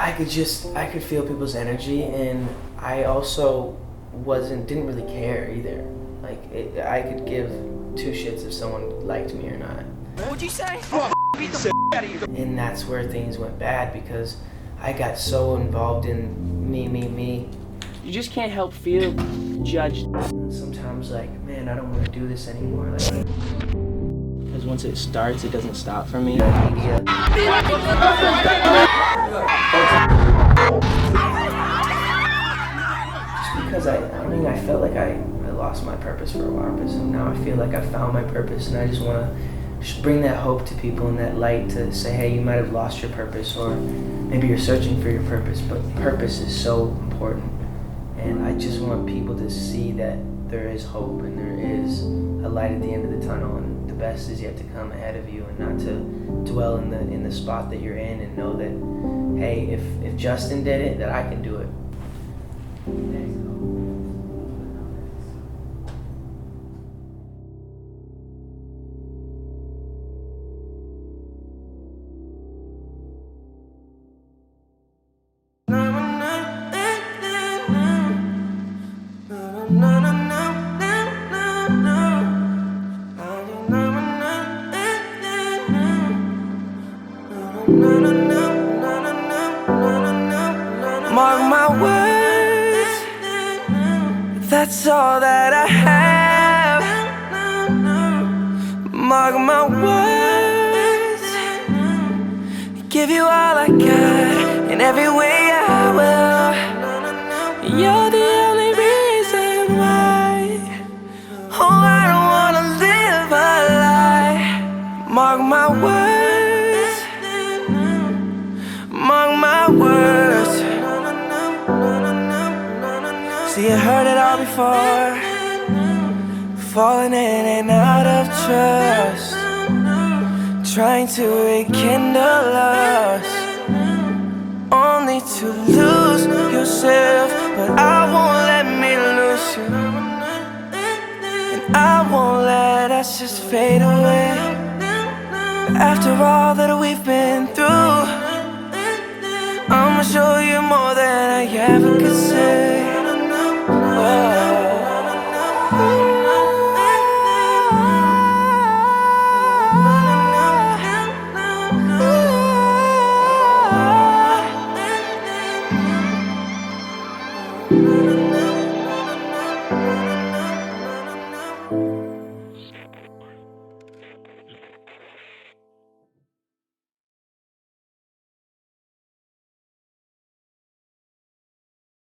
I could feel people's energy, and I also didn't really care either. Like, I could give two shits if someone liked me or not. What would you say? Oh, beat the out of you. And that's where things went bad, because I got so involved in me. You just can't help feel judged. And sometimes, like, man, I don't want to do this anymore. Like, because once it starts, it doesn't stop for me. Media. Just because I felt like I lost my purpose for a while, but so now I feel like I found my purpose, and I just want to bring that hope to people and that light to say, hey, you might have lost your purpose, or maybe you're searching for your purpose, but purpose is so important. And I just want people to see that there is hope and there is a light at the end of the tunnel, and the best is yet to come ahead of you, and not to dwell in the spot that you're in, and know that, hey, if Justin did it, that I can do it. There you go. Mark my words, that's all that I have. Mark my words, give you all I got, in every way I will. You're the only reason why. Oh, I don't wanna live a lie. Mark my words, mark my words. See, I heard it all before, falling in and out of trust, trying to rekindle us, only to lose yourself. But I won't let me lose you, and I won't let us just fade away. After all that we've been through, I'ma show you more than I ever could say.